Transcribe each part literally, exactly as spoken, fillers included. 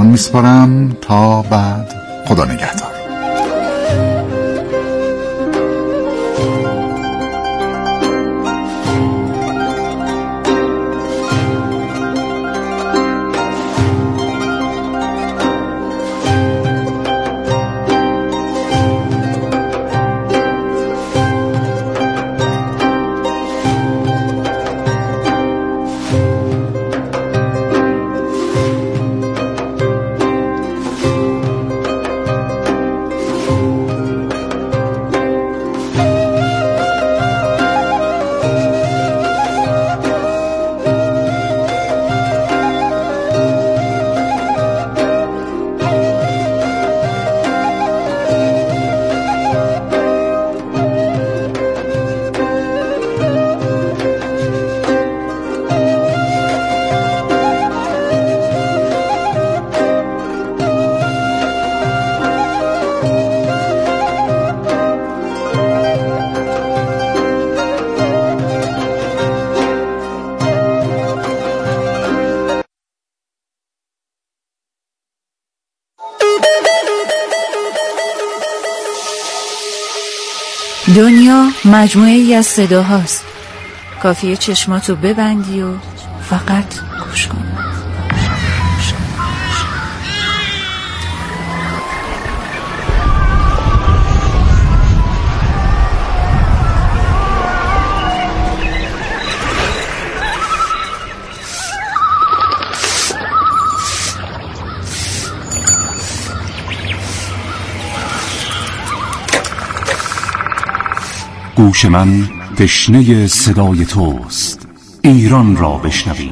دستتون میسپارم تا بعد. خدا نگهدار. دنیا مجموعه ای از صداهاست. کافیه چشماتو ببندی و فقط گوش کن. گوش من تشنه صدای توست. ایران را بشنویم.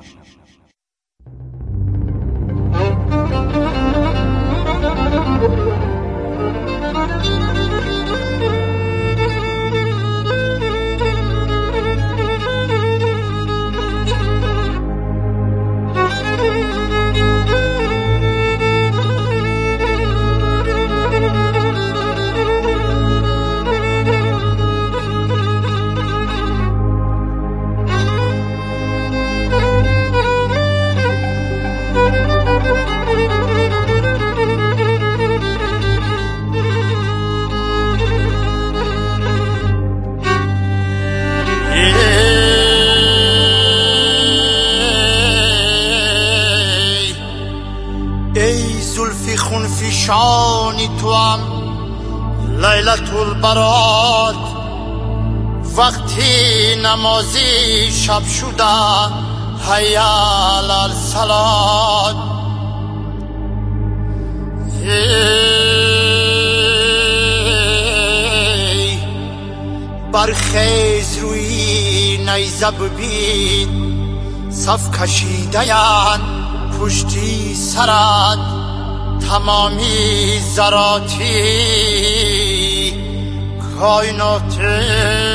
خونفشانی توام لیلت البرات، وقتی نمازی شب شده حیال الصلات. ای برخیز روی نیزه ببین، صف کشیده یان پشتی سرت، تمامی ذراتی کائناتی.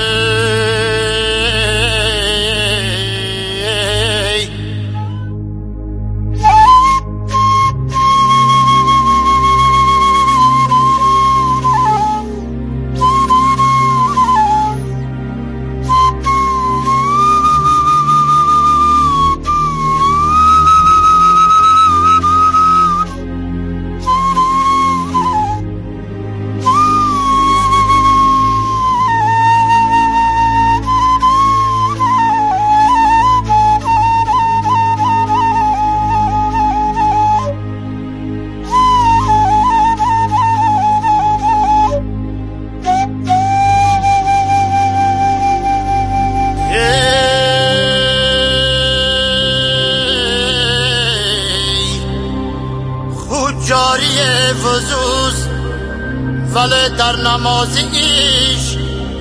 جاری وضوست ولی در نماز ایش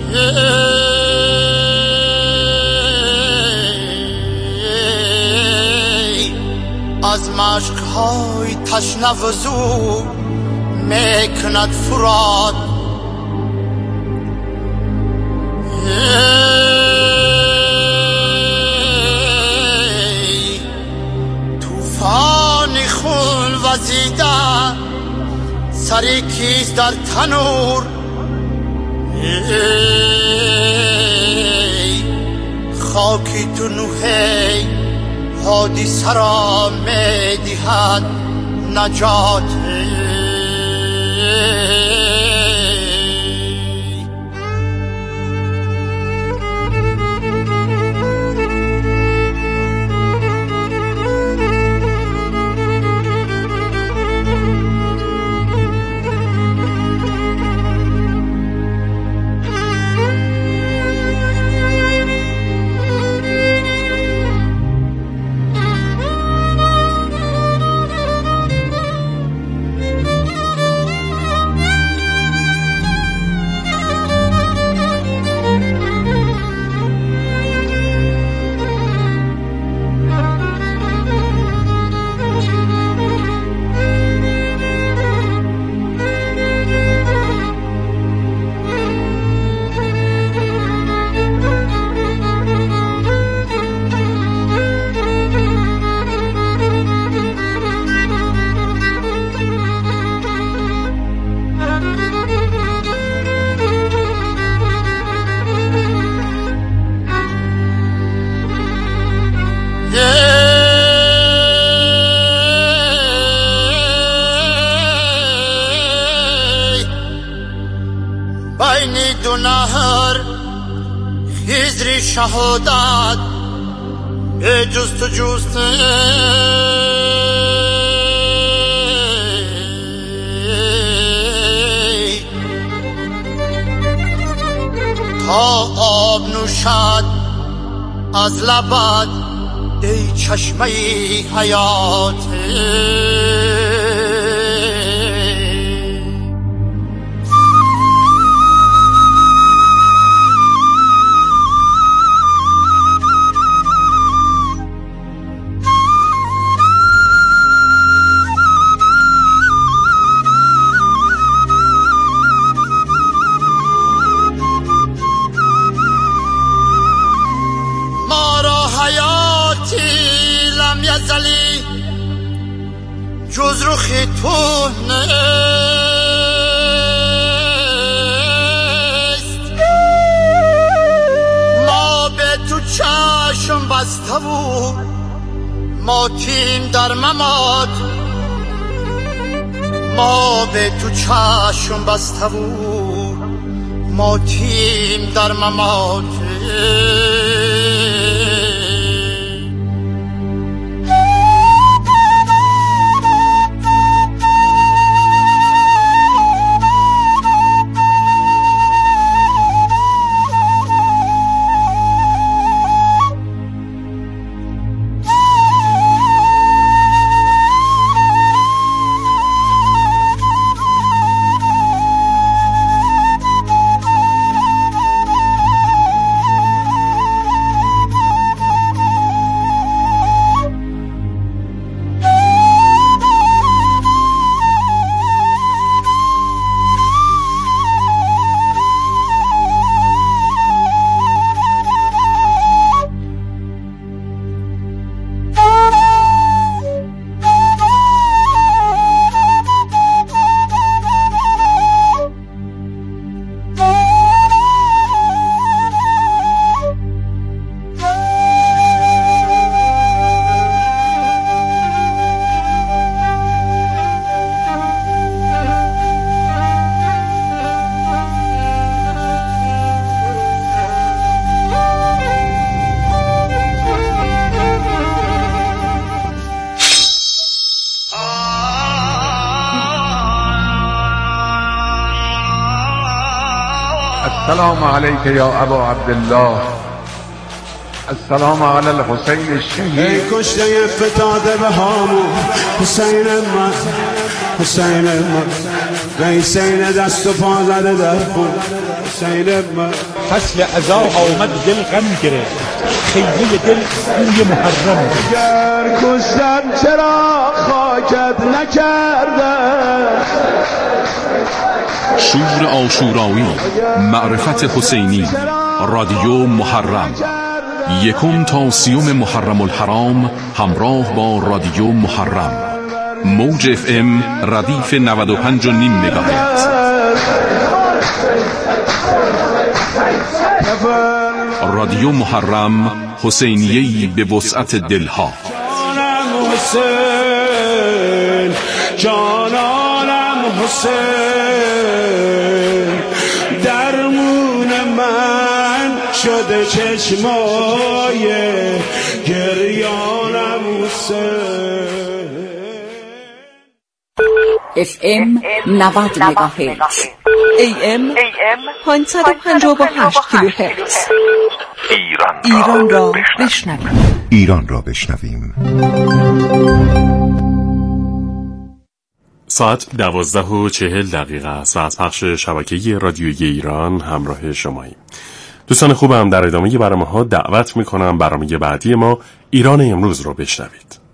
از مشکهای تشنه وضو میکند فراد. توفان خون وزیده سری کیست در تنور، ای خاکی تو نوحی حادثه را می دهد نجاتی بینی دو نهر خیزری شهادت به جست و جست تا آب نوشد از لبت ای چشمه حیات لم یزلی جز روخی تو نیست ما به تو چشم بسته بود ماتیم در ممات ما به تو چشم بسته بود ماتیم در ممات السلام علیک یا ابا عبدالله، السلام علی الحسین الشهید. ای کشته فتاده به هامون حسین من، حسین من، ریسین دست و پا زده در خون حسین من. فصل عزا آمد دل غم گرفت، خیمه دل بوی محرم. اگر کشتن چرا خاکت نکرده؟ شور عاشورایی، معرفت حسینی، رادیو محرم، یکم تا سیوم محرم الحرام همراه با رادیو محرم، موج اف ام ردیف نود و پنج و نیم مگاهرتز. رادیو محرم، حسینیه‌ای به وسعت دلها. جانانم حسین درمون من شده چشمای گریانم حسین. اف ام نود مگاهرتز، ای ام پانصد و پنجاه و هشت کیلوهرتز. ایران را بشنویم. ایران را بشنویم. ساعت دوازده و چهل دقیقه است و از پخش شبکه‌ای رادیویی ایران همراه شماییم. دوستان خوبم، در ادامه برنامه‌ها دعوت می‌کنم برنامه بعدی ما ایران امروز رو بشنوید.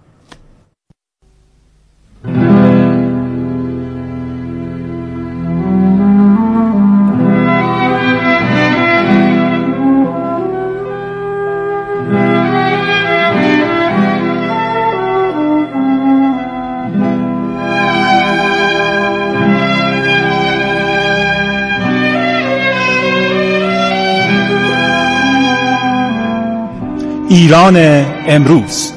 ایران امروز.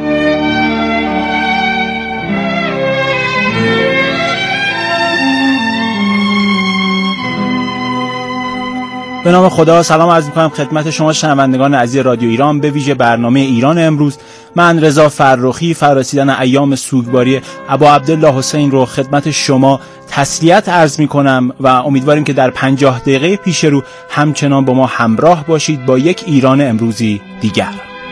به نام خدا سلام عرض می‌کنم خدمت شما شنوندگان عزیز رادیو ایران، به ویژه برنامه ایران امروز. من رضا فرخی فرارسیدن ایام سوگواری ابا عبدالله حسین رو خدمت شما تسلیت عرض می‌کنم و امیدواریم که در پنجاه دقیقه پیش رو همچنان با ما همراه باشید با یک ایران امروزی دیگر.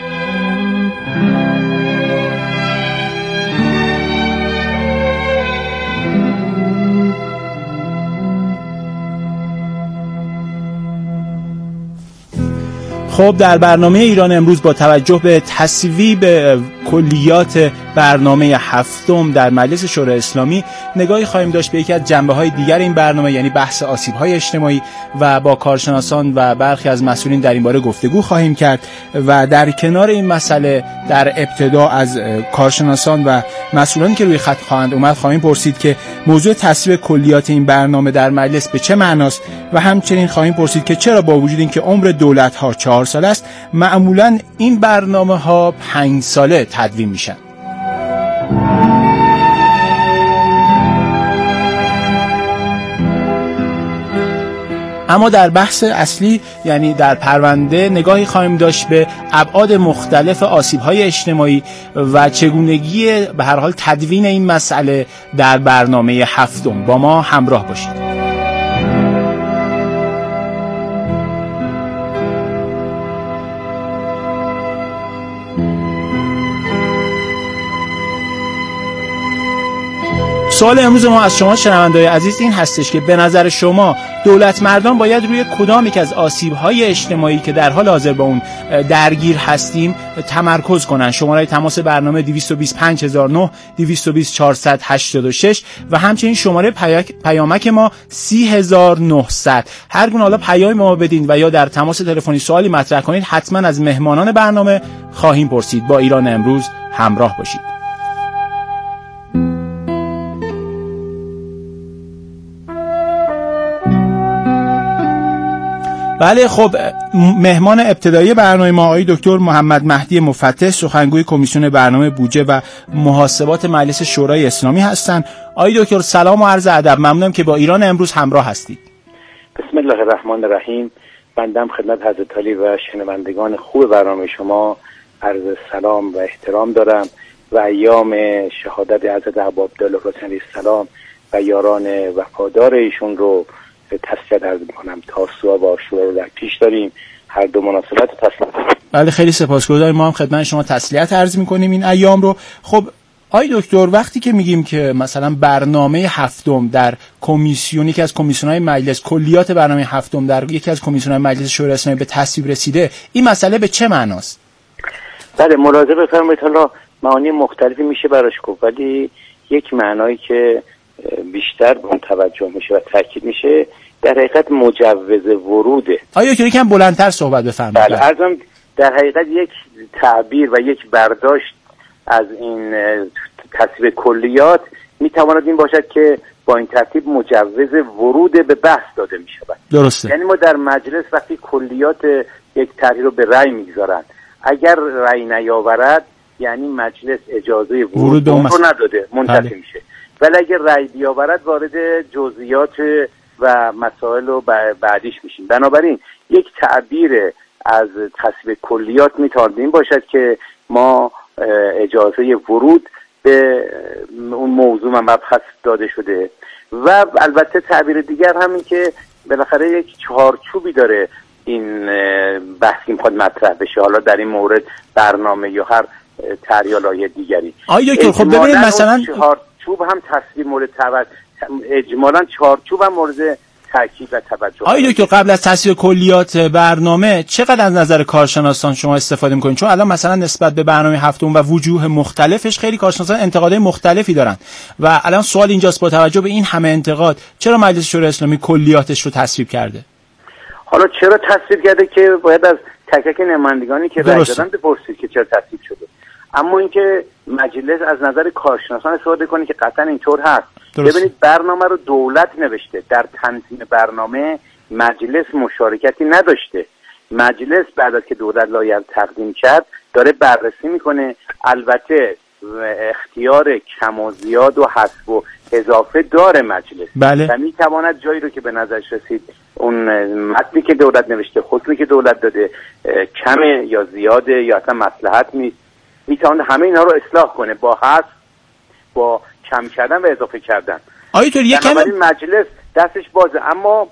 خب در برنامه ایران امروز با توجه به تصویب کلیات برنامه هفتم در مجلس شورای اسلامی نگاهی خواهیم داشت به یکی از جنبه‌های دیگر این برنامه، یعنی بحث آسیب‌های اجتماعی، و با کارشناسان و برخی از مسئولین در این باره گفتگو خواهیم کرد. و در کنار این مسئله در ابتدا از کارشناسان و مسئولانی که روی خط خواهند اومد خواهیم پرسید که موضوع تصویب کلیات این برنامه در مجلس به چه معناست و همچنین خواهیم پرسید که چرا با وجود اینکه عمر دولت‌ها چهار سال است معمولاً این برنامه‌ها پنج ساله تدوین میشن. اما در بحث اصلی، یعنی در پرونده، نگاهی خواهیم داشت به ابعاد مختلف آسیب‌های اجتماعی و چگونگی به هر حال تدوین این مسئله در برنامه هفتم. با ما همراه باشید. سوال امروز ما از شما شنونده‌های عزیز این هستش که به نظر شما دولت مردان باید روی کدام یک از آسیب‌های اجتماعی که در حال حاضر با اون درگیر هستیم تمرکز کنن؟ شماره تماس برنامه دویست و بیست و پنج هزار و نه، دویست و بیست چهارصد و هشتاد و شش و همچنین شماره پیامک ما سی هزار و نهصد. هر گونه حالا پیام ما بدین و یا در تماس تلفنی سوالی مطرح کنید، حتما از مهمانان برنامه خواهیم پرسید. با ایران امروز همراه باشید. بله، خب مهمان ابتدایی برنامه ما آقای دکتر محمد مهدی مفتح، سخنگوی کمیسیون برنامه بودجه و محاسبات مجلس شورای اسلامی هستند. آقای دکتر سلام و عرض ادب، ممنونم که با ایران امروز همراه هستید. بسم الله الرحمن الرحیم. بندم خدمت حضرت علی و شنوندگان خوب برنامه شما عرض سلام و احترام دارم و ایام شهادت حضرت ابا عبدالله حسین علیه السلام و یاران وفادار ایشون رو تسلیت عرض می‌کنم. تاسوعا و عاشورا رو در پیش داریم، هر دو مناسبت تسلیت. بله، خیلی سپاسگزاریم. ما هم خدمت شما تسلیت عرض می‌کنیم این ایام رو. خب آقای دکتر، وقتی که میگیم که مثلا برنامه هفتم در کمیسیون، یکی از کمیسیون‌های مجلس، کلیات برنامه هفتم در یکی از کمیسیون‌های مجلس شورای اسلامی به تصویب رسیده، این مسئله به چه معناست؟ بله، ملاحظه بفرمایید. حالا معانی مختلفی میشه براش گفت، ولی یک معنایی که بیشتر به اون توجه میشه و تاکید میشه در حقیقت مجوز وروده. آیا یکم بلندتر صحبت بفرمایید؟ بله، عرضم در حقیقت یک تعبیر و یک برداشت از این تصویب کلیات میتواند این باشد که با این ترتیب مجوز ورود به بحث داده میشود. درسته. یعنی ما در مجلس وقتی کلیات یک طرحی رو به رأی میگذارند، اگر رأی نیاورد یعنی مجلس اجازه ورود, ورود رو نداده، منتفی میشه. ولی اگه رأی بیاورد وارد جزئیات و مسائل و بعدیش میشیم. بنابراین یک تعبیر از تصویب کلیات میتواند این باشد که ما اجازه ورود به اون موضوع مبحث داده شده و البته تعبیر دیگر همین که بالاخره یک چهارچوبی داره این بحثی میخواد مطرح بشه، حالا در این مورد برنامه یا هر طرح یا لایحه دیگری. آیا دکتر خب ببینید مثلا چهارچوب هم تصویر مورد توجه، اجمالاً چهارچوب هم مورد تاکید و توجه. آیا دکتر قبل از تصویب کلیات برنامه چقدر از نظر کارشناسان شما استفاده میکنید؟ چون الان مثلا نسبت به برنامه هفتم و وجوه مختلفش خیلی کارشناسان انتقادهای مختلفی دارن و الان سوال اینجاست با توجه به این همه انتقاد چرا مجلس شورای اسلامی کلیاتش رو تصویب کرده؟ حالا چرا تصویب کرده که باید از تک تک نمایندگانی که رأی دادن بپرسید که چرا تصویب شده. اما اینکه مجلس از نظر کارشناسان استفاده کنه که قطعا اینطور هست. درست. ببینید برنامه رو دولت نوشته، در تنظیم برنامه مجلس مشارکتی نداشته. مجلس بعد از که دولت لایحه تقدیم کرد داره بررسی میکنه. البته اختیار کم و زیاد و حذف و اضافه داره مجلس. بله. و میتواند جایی رو که به نظرش رسید اون متنی که دولت نوشته، حکمی که دولت داده کمه یا زیاده یا اصلا مصلحت نیست، میتواند همه اینا رو اصلاح کنه با حذف، با کم کردن و اضافه کردن. آیتور یکم مجلس دستش بازه، اما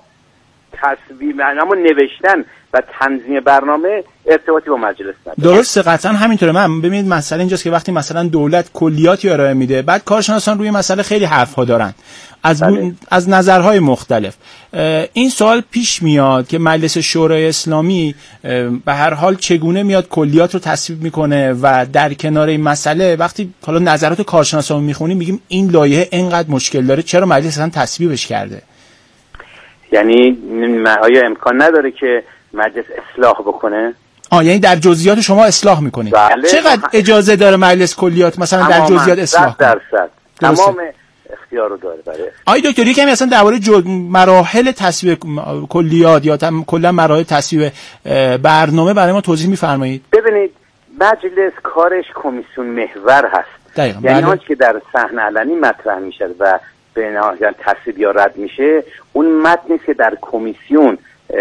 تصویب اما نوشتن و تنظیم برنامه ارتباطی با مجلس نداره. درسته، قطعا همینطوره. من ببینید مسئله اینجاست که وقتی مثلا دولت کلیاتی ارائه میده، بعد کارشناسان روی مسئله خیلی حرفها دارن از بله. از نظرهای مختلف. این سوال پیش میاد که مجلس شورای اسلامی به هر حال چگونه میاد کلیات رو تصویب میکنه و در کنار این مسئله وقتی حالا نظرات کارشناسان میخونیم میگیم این لایحه اینقدر مشکل داره، چرا مجلس اصلا تصویبش کرده؟ یعنی آیا امکان نداره که مجلس اصلاح بکنه؟ آه یعنی در جزئیات شما اصلاح میکنید. بله. چقدر اجازه داره مجلس کلیات مثلا در جزئیات اصلاح کنه؟ درصد تمام اختیار رو داره برای. آی دکتر یکمی اصلا درباره جو... مراحل تصویب کلیات یا تم... کلا مراحل تصویب برنامه برای ما توضیح میفرمایید؟ ببینید مجلس کارش کمیسیون محور هست. دقیقاً. یعنی بله. آنچه که در صحن علنی مطرح میشه و به نهایت تصویب یا رد میشه اون متنی که در کمیسیون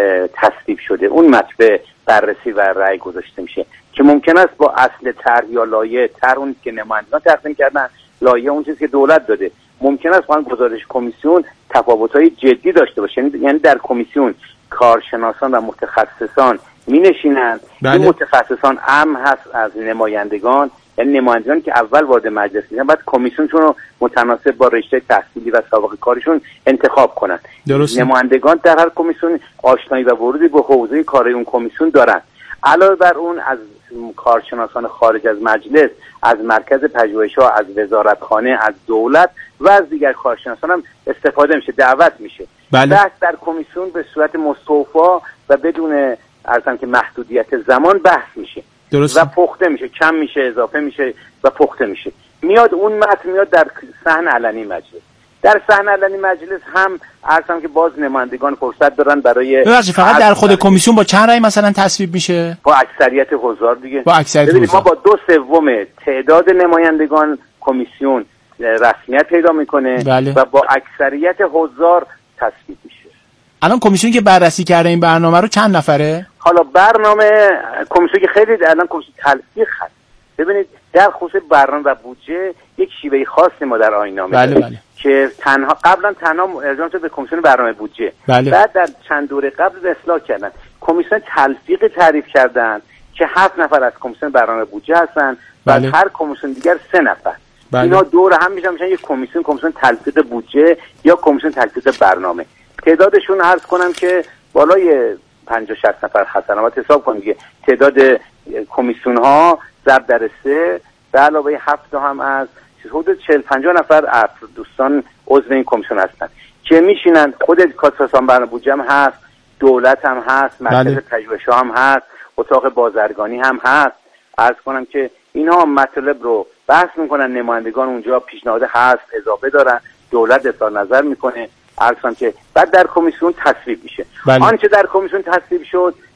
تصویب شده، اون متن به بررسی و رأی گذاشته میشه که ممکن است با اصل طرح یا لایحه، طرح اون که نمایندگان تقدیم کردن، لایحه اون چیزی که دولت داده، ممکن است با گزارش کمیسیون تفاوت‌های جدی داشته باشه. یعنی در کمیسیون کارشناسان و متخصصان می‌نشینند. بله. این متخصصان هم هست از نمایندگان، یعنی نمایندگانی که اول وارد مجلس میشن بعد کمیسیونشون رو متناسب با رشته تحصیلی و سابقه کارشون انتخاب کنن. درست. نمایندگان در هر کمیسیون آشنایی و ورودی به حوزه کار اون کمیسیون دارن. علاوه بر اون از کارشناسان خارج از مجلس، از مرکز پژوهش‌ها، از وزارتخانه، از دولت و از دیگر کارشناسان هم استفاده میشه، دعوت میشه. بله. بحث در کمیسیون به صورت مستوفا و بدون ارزم که محدودیت زمان بحث میشه. درست. و پخته میشه، کم میشه، اضافه میشه و پخته میشه. میاد اون متن میاد در صحن علنی مجلس. در صحن علنی مجلس هم عرضم که باز نمایندگان فرصت دارن برای ببخشید فقط در خود کمیسیون با چند رأی مثلا تصویب میشه؟ با اکثریت حضار دیگه. با اکثریت حضار. ما با دو سوم تعداد نمایندگان کمیسیون رسمیت پیدا میکنه. بله. و با اکثریت حضار تصویب میشه. الان کمیسیونی که بررسی کرده این برنامه رو چند نفره؟ حالا برنامه کمیسیون که خیلی الان کمیسیون تلفیق هست. ببینید در خصوص برنامه و بودجه یک شیوه خاصی ما در آیین‌نامه بله بله. که تنها قبلا تنها ارجاع شده به کمیسیون برنامه بودجه. بله. بعد در چند دوره قبل اصلاح کردن، کمیسیون تلفیق تعریف کردن که هفت نفر از کمیسیون برنامه بودجه هستن. بله. و هر کمیسیون دیگر سه نفر. بله. اینا دور هم میشن میشن یک کمیسیون کمیسیون تلفیق بودجه یا کمیسیون تلفیق برنامه. تعدادشون عرض کنم که بالای پنجاه شصت نفر هستن. البته حساب کنید دیگه تعداد کمیسیون ها ضرب در سه به علاوه هفت هم از حدود چهل پنجاه نفر دوستان عضو این کمیسیون هستن که میشینن. خود کارشناسان برنامه بودجه هم هست، دولت هم هست، مرکز بله. پژوهش‌ها هم هست، اتاق بازرگانی هم هست. عرض کنم که اینها مطلب رو بحث میکنن، نمایندگان اونجا پیشنهاد هست اضافه دارن، دولت اظهار نظر میکنه. عرض کنم که بعد در کمیسیون تصویب میشه. بله. آنچه در کمیسیون تصویب شد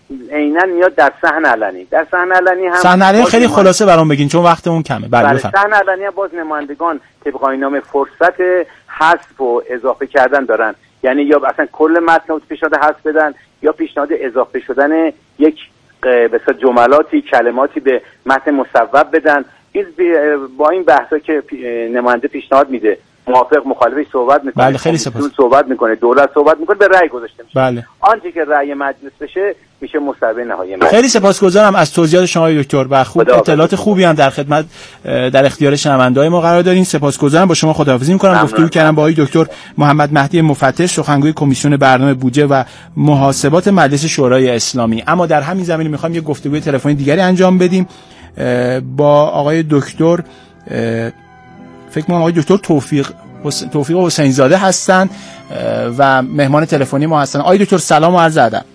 عیناً میاد در صحن علنی. در صحن علنی هم صحن علنی خیلی خلاصه برام بگین چون وقتمون کمه. بله بفرمایید. صحن علنی هم باز نمایندگان طبق قانوننامه فرصت حذف و اضافه کردن دارن، یعنی یا اصلا کل متن پیشنهاد حذف بدن یا پیشنهاد اضافه شدن یک مثلا جملاتی کلماتی به متن مصوب بدن. با این بحثا که نماینده پیشنهاد میده، موافق مخالفش صحبت میکنه، بله خیلی سپاس، صحبت میکنه، دولت صحبت میکنه، به رأی گذاشته میشه. بله. آنچه که رأی مجلس بشه میشه مصوبه نهایی مجلس. خیلی سپاسگزارم از توضیحات شما دکتر و خوب اطلاعات خوبی هم در خدمت در اختیار شنونده‌های ما قرار دادین. سپاسگزارم. با شما خداحافظی میکنم. گفتگو کردم با آقای دکتر محمد مهدی مفتش، سخنگوی کمیسیون برنامه بودجه و محاسبات مجلس شورای اسلامی. اما در همین زمینه میخوام یک گفتگوی تلفنی دیگری انجام بدیم با آقای دکتر، فکر کنم آقای دکتر توفیق توفیق حسین زاده هستن و مهمان تلفنی ما هستن. آقای دکتر سلام و عرض ادب.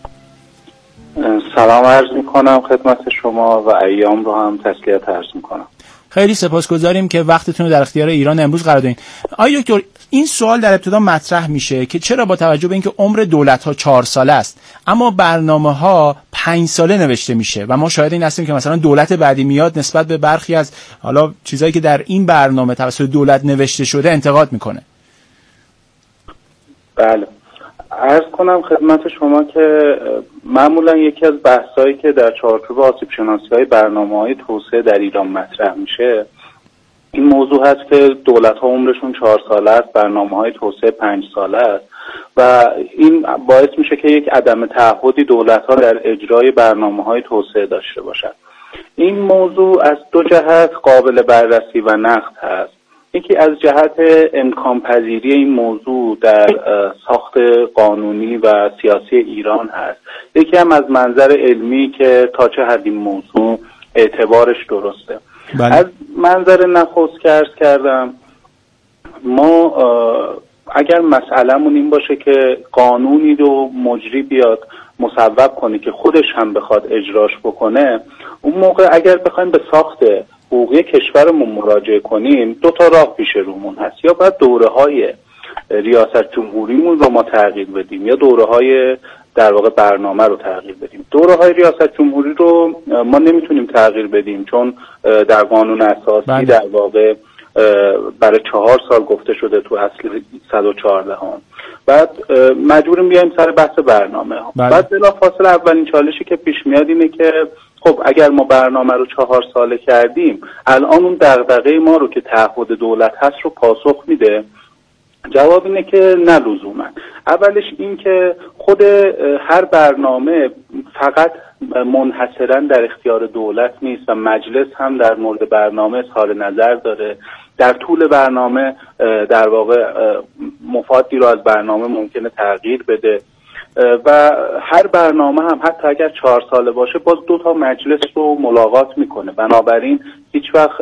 سلام عرض میکنم خدمت شما و ایام رو هم تسلیت عرض میکنم. خیلی سپاسگزاریم که وقتتون رو در اختیار ایران امروز قرار دادین. آقای دکتر، این سوال در ابتدا مطرح میشه که چرا با توجه به اینکه عمر دولت‌ها چهار ساله است اما برنامه‌ها پنج ساله نوشته میشه و ما شاهد این هستیم که مثلا دولت بعدی میاد نسبت به برخی از حالا چیزایی که در این برنامه توسط دولت نوشته شده انتقاد میکنه. بله، عرض کنم خدمت شما که معمولا یکی از بحثایی که در چارچوب آسیب شناسی‌های برنامه‌های توسعه در ایران مطرح میشه این موضوع هست که دولت‌ها عمرشون چهار ساله است، برنامه‌های توسعه پنج ساله است و این باعث میشه که یک عدم تعهدی دولت‌ها در اجرای برنامه‌های توسعه داشته باشند. این موضوع از دو جهت قابل بررسی و نقد هست. یکی از جهت امکان پذیری این موضوع در ساخت قانونی و سیاسی ایران هست، یکی هم از منظر علمی که تا چه حد این موضوع اعتبارش درسته. بله. از منظر نخست که عرض کردم، ما اگر مسئله‌مون این باشه که قانونی رو مجری بیاد مصوب کنه که خودش هم بخواد اجراش بکنه، اون موقع اگر بخوایم به ساخت حقوقی کشورمون مراجعه کنیم دو تا راه پیش رومون هست. یا باید دوره‌های ریاست جمهوریمون رو ما تغییر بدیم یا دوره‌های در واقع برنامه رو تغییر بدیم. دوره‌های ریاست جمهوری رو ما نمیتونیم تغییر بدیم چون در قانون اساسی بله. در واقع برای چهار سال گفته شده تو اصل صد و چهارده هم. بعد مجبوریم بیایم سر بحث برنامه ها. بله. بعد بلافاصله اولین چالشی که پیش میاد اینه که خب اگر ما برنامه رو چهار ساله کردیم الان اون دغدغه ما رو که تعهد دولت هست رو پاسخ میده؟ جواب اینه که نه لزوما. اولش این که خود هر برنامه فقط منحصرا در اختیار دولت نیست و مجلس هم در مورد برنامه اظهار نظر داره. در طول برنامه در واقع مفادی رو از برنامه ممکنه تغییر بده و هر برنامه هم حتی اگر چهار ساله باشه باز دو تا مجلس رو ملاقات میکنه. بنابراین هیچ وقت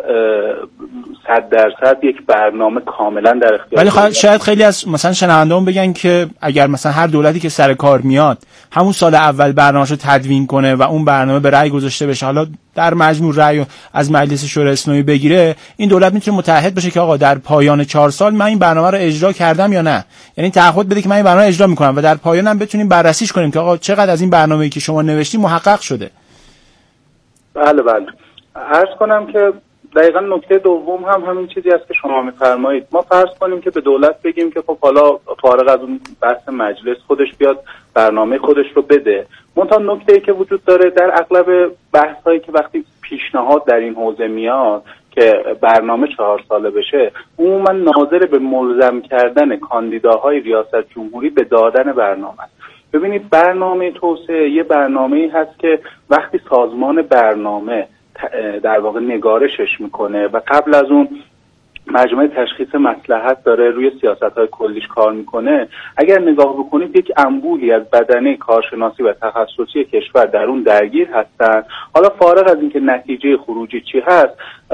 صد درصد یک برنامه کاملا در اختیار ولی خواهد شاید خیلی از مثلا شنونده‌مون بگن که اگر مثلا هر دولتی که سر کار میاد همون سال اول برنامه‌شو تدوین کنه و اون برنامه به رأی گذاشته بشه، حالا در مجموع رأی از مجلس شورای اسلامی بگیره، این دولت میتونه متعهد بشه که آقا در پایان چهار سال من این برنامه رو اجرا کردم یا نه. یعنی تعهد بده که من این برنامه اجرا میکنم و در پایان هم بتونیم بررسیش کنیم که آقا چقدر از این برنامه‌ای که شما نوشتی محقق شده. بله بله. عرض کنم که دقیقاً نکته دوم هم همین چیزی است که شما می‌فرمایید. ما فرض کنیم که به دولت بگیم که خب حالا فارغ از اون بحث مجلس خودش بیاد برنامه خودش رو بده. منتها نکته‌ای که وجود داره در اغلب بحث‌هایی که وقتی پیشنهاد در این حوزه میاد که برنامه چهار ساله بشه، عموما ناظر به ملزم کردن کاندیداهای ریاست جمهوری به دادن برنامه است. ببینید برنامه توسعه یه برنامه‌ای هست که وقتی سازمان برنامه در واقع نگارشش میکنه و قبل از اون مجموعه تشخیص مصلحت داره روی سیاست‌های کلیش کار میکنه، اگر نگاه بکنید یک انبوهی از بدنه کارشناسی و تخصصی کشور در اون درگیر هستن. حالا فارغ از اینکه نتیجه خروجی چی هست،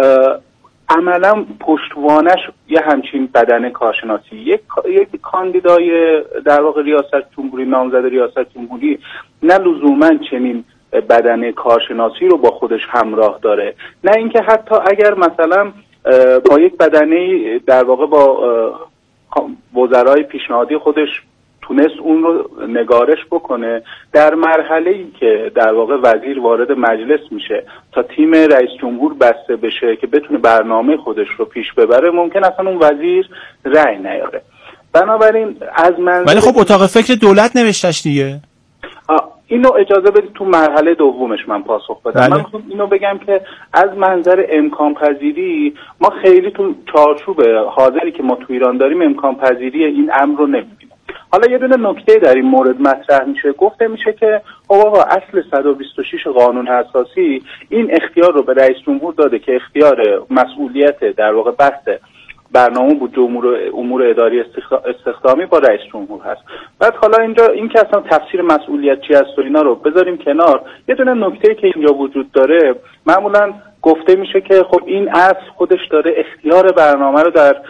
عملا پشتوانش یه همچین بدنه کارشناسی یک یک کاندیدای در واقع ریاست جمهوری، نامزد ریاست جمهوری نه لزوما چنین بدنه کارشناسی رو با خودش همراه داره، نه اینکه حتی اگر مثلا با یک بدنه در واقع با وزرای پیشنهادی خودش تونست اون رو نگارش بکنه. در مرحله‌ای که در واقع وزیر وارد مجلس میشه تا تیم رئیس جمهور بسته بشه که بتونه برنامه خودش رو پیش ببره، ممکن اصلا اون وزیر رأی نیاره. بنابراین از منظر ولی خب اتاق فکر دولت نوشتش دیگه. اینو اجازه بدید تو مرحله دومش من پاسخ بدم. بله. من میخوام اینو بگم که از منظر امکان پذیری ما خیلی تو چارچوب حاضری که ما تو ایران داریم امکان پذیری این امر رو نمیبینیم. حالا یه دونه نکته در این مورد مطرح میشه، گفته میشه که آقا اصل صد و بیست و شش قانون اساسی این اختیار رو به رئیس جمهور داده که اختیار مسئولیت در واقع بحث برنامه بود امور امور اداری استخدامی با رئیس جمهور هست. بعد حالا اینجا این که اصلا تفسیر مسئولیت چی است و اینا رو بذاریم کنار، یه دونه نکته‌ای که اینجا وجود داره، معمولا گفته میشه که خب این اصل خودش داره اختیار برنامه رو در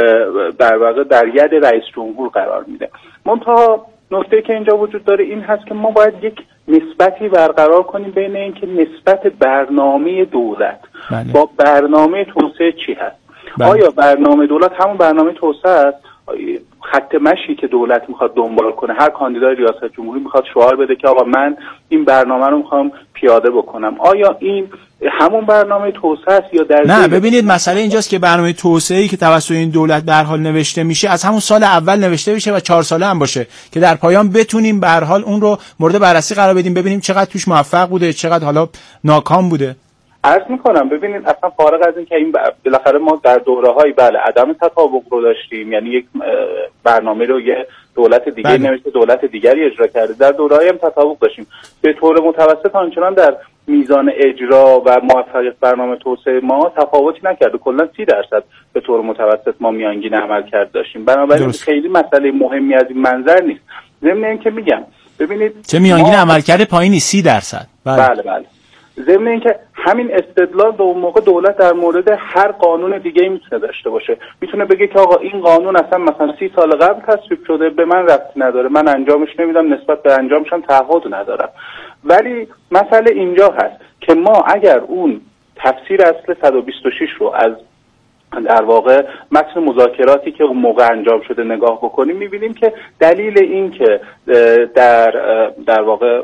در واقع در ید رئیس جمهور قرار میده. منتها نکته‌ای که اینجا وجود داره این هست که ما باید یک نسبتی برقرار کنیم بین اینکه نسبت برنامه دولت بله. با برنامه توسعه چی هست. بله. آیا برنامه دولت همون برنامه توسعه است؟ خط مشی که دولت میخواد دنبال کنه، هر کاندیدای ریاست جمهوری میخواد شعار بده که آقا من این برنامه رو میخوام پیاده بکنم، آیا این همون برنامه توسعه است یا در نه؟ ببینید مسئله اینجاست که برنامه توسعه‌ای که توسط این دولت به هر حال نوشته میشه از همون سال اول نوشته بشه و چهار ساله هم باشه که در پایان بتونیم به هر حال اون رو مورد بررسی قرار بدیم، ببینیم چقدر توش موفق بوده، چقدر حالا ناکام بوده. عرض میکنم ببینید اصلا فارغ از این که این بالاخره ما در دوره‌های بله عدم تطابق رو داشتیم، یعنی یک برنامه رو یه دولت دیگه بله. نوشته دولت دیگری اجرا کرده، در دوره‌های هم تطابق داشتیم. به طور متوسط آنچنان در میزان اجرا و موفقیت برنامه توسعه ما تفاوتی نکرده، کلا سی درصد به طور متوسط ما میانگین عملکرد داشتیم. بنابراین خیلی مسئله مهمی از این منظر نیست. ضمن اینکه میگم ببینید چه میانگین ما... عملکرد پایینی سی درصد. بله بله, بله. ضمن اینکه همین استدلال به اون موقع دولت در مورد هر قانون دیگه میتونه داشته باشه، میتونه بگه که آقا این قانون اصلا مثلا سی سال قبل تصویب شده، به من ربطی نداره، من انجامش نمیدم، نسبت به انجامش هم تعهد ندارم. ولی مسئله اینجا هست که ما اگر اون تفسیر اصل صد و بیست و شش رو از در واقع متن مذاکراتی که اون موقع انجام شده نگاه بکنیم، میبینیم که دلیل این که در در واقع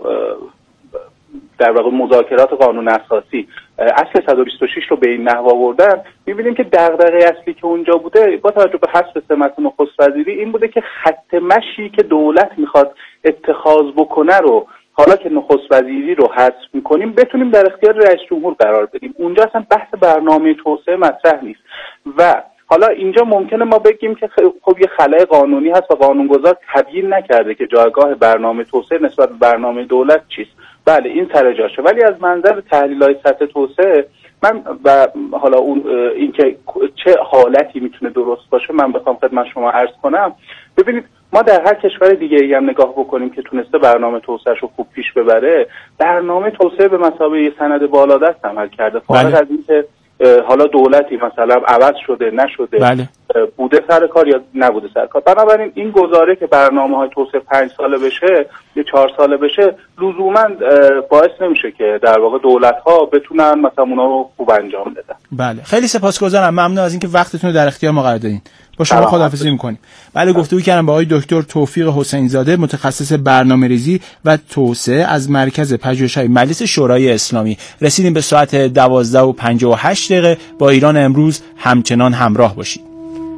در واقع مذاکرات قانون اساسی اصل صد و بیست و شش رو به این نحو آوردن، می‌بینیم که دغدغه اصلی که اونجا بوده با توجه به حذف سمت نخست وزیری این بوده که خط مشی که دولت میخواد اتخاذ بکنه رو حالا که نخست وزیری رو حذف میکنیم بتونیم در اختیار رئیس جمهور قرار بدیم. اونجا اصلا بحث برنامه توسعه مطرح نیست و حالا اینجا ممکنه ما بگیم که خب یه خلأ قانونی هست و قانونگذار تبیین نکرده که جایگاه برنامه توسعه نسبت به برنامه دولت چیست. بله این سر جاشه، ولی از منظر تحلیل‌های سطح توسعه من و حالا اون اینکه چه حالتی میتونه درست باشه من بخوام خدمت شما عرض کنم، ببینید ما در هر کشور دیگه‌ای هم نگاه بکنیم که تونسته برنامه توسعه‌اش رو خوب پیش ببره، برنامه توسعه به مثابه یه سند بالادست عمل کرده، فارغ از اینکه حالا دولتی مثلا عوض شده نشده بله. بوده سر کار یا نبوده سر کار. بنابراین این گزاره که برنامه‌های توسعه پنج ساله بشه یا چهار ساله بشه لزوما باعث نمیشه که در واقع دولت‌ها بتونن مثلا اونا رو خوب انجام بدن. بله خیلی سپاسگزارم، ممنون از اینکه وقتتون رو در اختیار ما قرار دادین. با شما خداحافظی می‌کنیم. بله گفتگو کردم با آقای دکتر توفیق حسین زاده، متخصص برنامه‌ریزی و توسعه از مرکز پژوهش‌های مجلس شورای اسلامی. رسیدیم به ساعت دوازده و پنجاه و هشت دقیقه. با ایران امروز همچنان همراه باشید.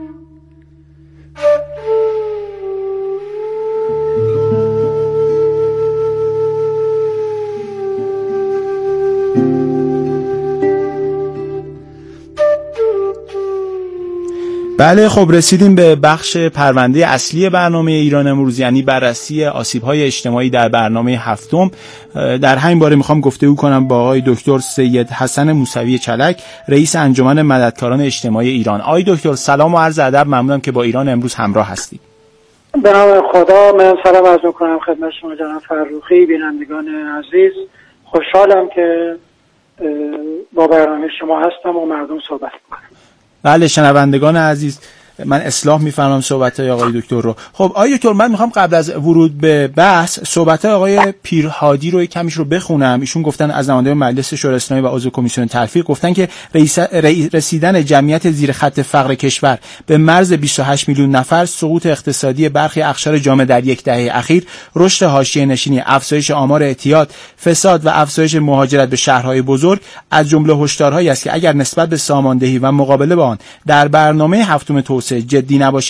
بله خب رسیدیم به بخش پرونده اصلی برنامه ایران امروز، یعنی بررسی آسیب‌های اجتماعی در برنامه هفتم. در همین باره میخوام گفتگو کنم با آقای دکتر سید حسن موسوی چلک، رئیس انجمن مددکاران اجتماعی ایران. آقای دکتر سلام و عرض ادب، ممنونم که با ایران امروز همراه هستید. به نام خدا، من سلام عرض می‌کنم خدمت شما جناب فروخی، بینندگان عزیز. خوشحالم که با برنامه شما هستم و مردم صحبت می‌کنم. بله شنوندگان عزیز، من اصلاح میفهمم صحبت‌های آقای دکتر رو. خب آقای دکتر، من میخوام قبل از ورود به بحث صحبت‌های آقای پیرهادی رو کمیش رو بخونم. ایشون گفتن از نماینده مجلس شورای اسلامی و عضو کمیسیون تلفیق گفتن که رئیس رسیدن جمعیت زیر خط فقر کشور به مرز بیست و هشت میلیون نفر، سقوط اقتصادی برخی اقشار جامعه در یک دهه اخیر، رشد حاشیه نشینی، افزایش آمار اعتیاد، فساد و افزایش مهاجرت به شهرهای بزرگ از جمله هشدارهایی است که اگر نسبت به ساماندهی و مقابله با آن در برنامه هفتم توسعه جدی نباشید